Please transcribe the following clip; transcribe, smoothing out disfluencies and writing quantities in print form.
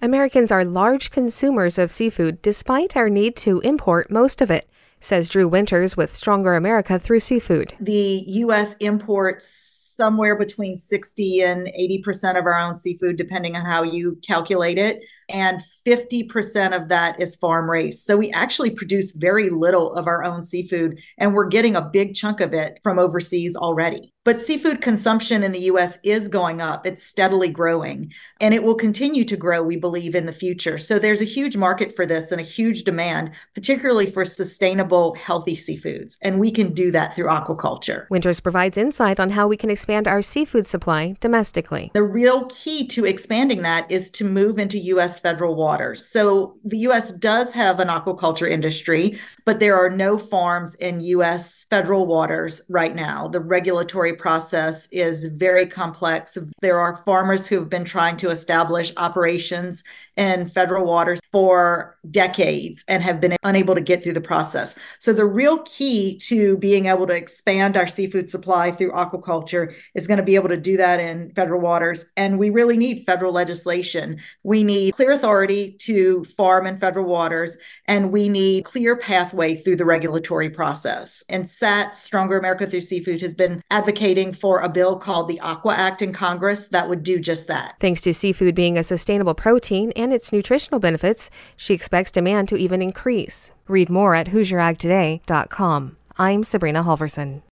Americans are large consumers of seafood despite our need to import most of it, says Drew Winters with Stronger America Through Seafood. The U.S. imports somewhere between 60 and 80% of our own seafood, depending on how you calculate it. And 50% of that is farm raised. So we actually produce very little of our own seafood, and we're getting a big chunk of it from overseas already. But seafood consumption in the U.S. is going up. It's steadily growing, and it will continue to grow, we believe, in the future. So there's a huge market for this and a huge demand, particularly for sustainable, healthy seafoods. And we can do that through aquaculture. Winters provides insight on how we can expand our seafood supply domestically. The real key to expanding that is to move into U.S. federal waters. So the U.S. does have an aquaculture industry, but there are no farms in U.S. federal waters right now. The regulatory process is very complex. There are farmers who have been trying to establish operations in federal waters for decades and have been unable to get through the process. So the real key to being able to expand our seafood supply through aquaculture is going to be able to do that in federal waters. And we really need federal legislation. We need clear authority to farm in federal waters, and we need clear pathway through the regulatory process. And SATS, Stronger America Through Seafood, has been advocating for a bill called the Aqua Act in Congress that would do just that. Thanks to seafood being a sustainable protein and its nutritional benefits, she expects demand to even increase. Read more at HoosierAgToday.com. I'm Sabrina Halverson.